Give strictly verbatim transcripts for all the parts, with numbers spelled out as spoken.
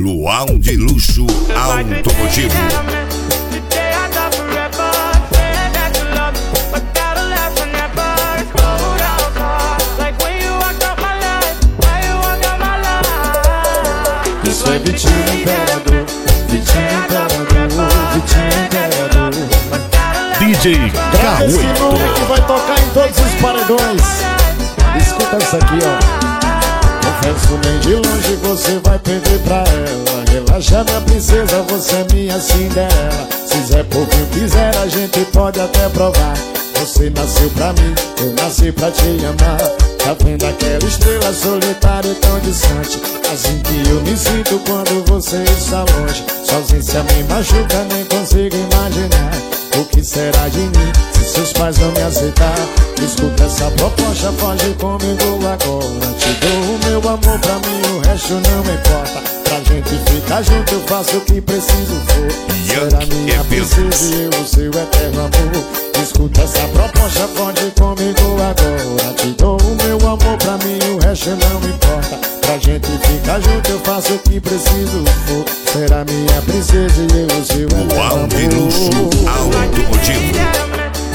Luau de Luxo Automotivo. Isso é Vitinho Imperador, Vitinho Imperador, Vitinho Imperador. D J K Esse oito nome que vai tocar em todos os paredões. Escuta isso aqui, ó. Confesso, nem de longe você vai perder pra ela. Relaxa, minha princesa, você é minha Cinderela. Se Zé Povinho quiser, a gente pode até provar. Você nasceu pra mim, eu nasci pra te amar. Tá vendo aquela estrela solitária e tão distante? Assim que eu me sinto quando você está longe. Sua ausência me machuca, nem consigo imaginar o que será de mim se seus pais não me aceitar. Escuta essa proposta, foge comigo agora. Te dou o meu amor, pra mim o resto não importa. Pra gente ficar junto eu faço o que preciso for. Será minha princesa e eu o seu eterno amor. Escuta essa proposta, foge comigo agora. Te dou o meu amor, pra mim o resto não importa. Pra gente ficar junto eu faço o que preciso for. Será minha princesa e eu o seu eterno amor. Luau de Luxo Automotivo.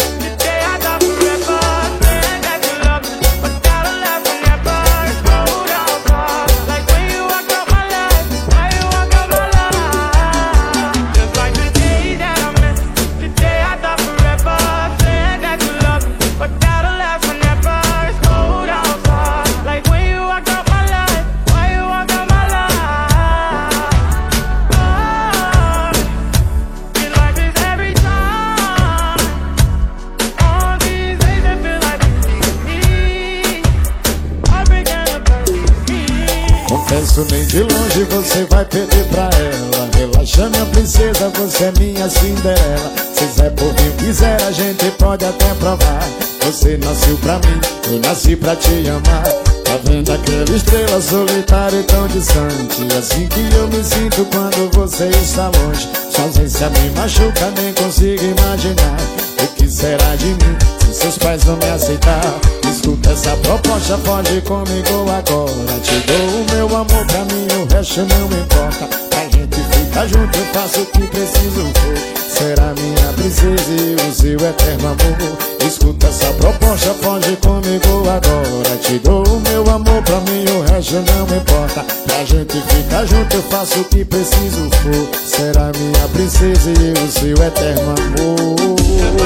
Confesso, nem de longe você vai perder pra ela. Relaxa, minha princesa, você é minha Cinderela. Se Zé Povinho quiser, a gente pode até provar. Você nasceu pra mim, eu nasci pra te amar. Tá vendo aquela estrela solitária e tão distante? Assim que eu me sinto quando você está longe. Sua ausência me machuca, nem consigo imaginar o que será de mim se seus pais não me aceitar. Escuta essa proposta, foge comigo agora. Te dou o meu amor, pra mim o resto não importa. Pra gente ficar junto eu faço o que preciso for. Será minha princesa e o seu eterno amor. Escuta essa proposta, foge comigo agora. Te dou o meu amor, pra mim o resto não importa. Pra gente ficar junto eu faço o que preciso for. Será minha princesa e o seu eterno amor.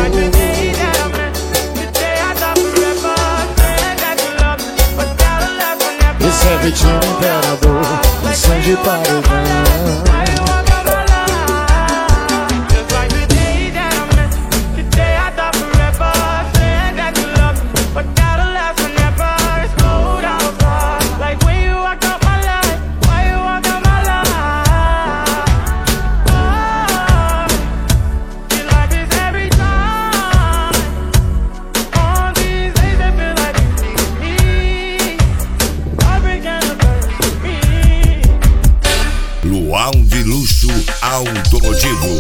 Isso é Vitinho Imperador, som de paredão. Luau de Luxo Automotivo.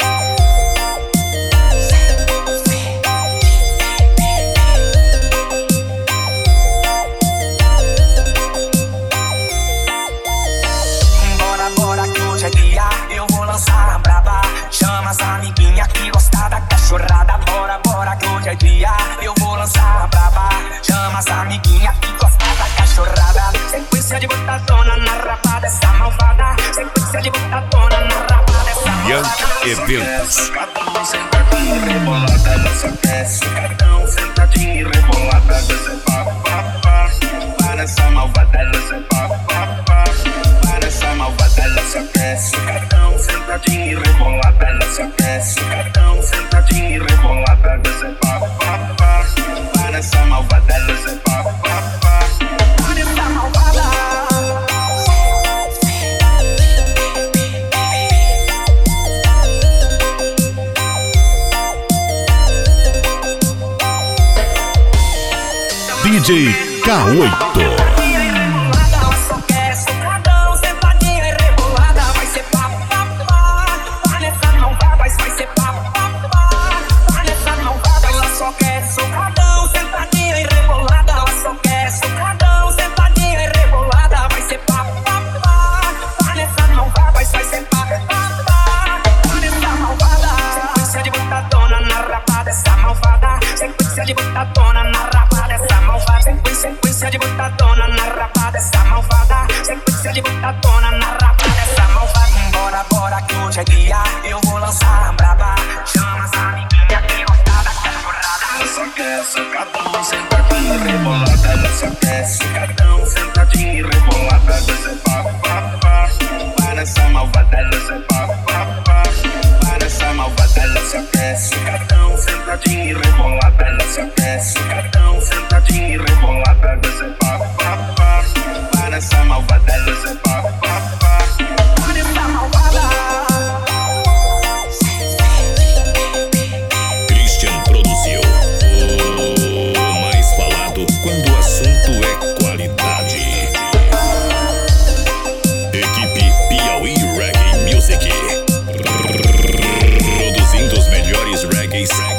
Bora, bora que hoje é dia, eu vou lançar a braba. Chama as amiguinhas que gostam da cachorrada. Bora, bora que hoje é dia, eu vou lançar a braba. Chama as amiguinhas que gostam da cachorrada. Sequência de botadona na rapa dessa malvada. Sequência de botadona na rapa dessa malvada. Eventos. Sentadinho, sentadinho, rebolada, ela só quer sentadão, sentadinho e rebolada, desce pá, pá, pá. Para essa malvada, ela só pá, pá, pá. Para essa malvada, ela só quer sentadão, sentadinho e rebolada, ela só quer sentadão, sentadinho e rebolada, desce pá, pá, pá. Para essa malvada, ela só pá, pá, pá. Para essa malvada. D J K oito. Sentadinha e rebolada, vai ser pá, pá, pá. Vai nessa mão, bora, bora que hoje é dia. Eu vou lançar a braba. Chama as amiguinhas que gostar da cachorrada. Ela só quer socadão, sentadinha e rebolada. Ela só quer socadão, sentadinha e rebolada. Você pá, pá, pá. Para essa malvada, ela só pá, pá, pá. Para essa malvada, ela só quer socadão, sentadinha e rebolada. Ela só quer socadão, sentadinha e rebolada. Você pá, pá, pá. Para essa malvada, ela só pá, pá, pá. Para essa malvada. Christian produziu o mais falado quando o assunto é qualidade. Equipe Piauí Reggae Music, produzindo os melhores reggaes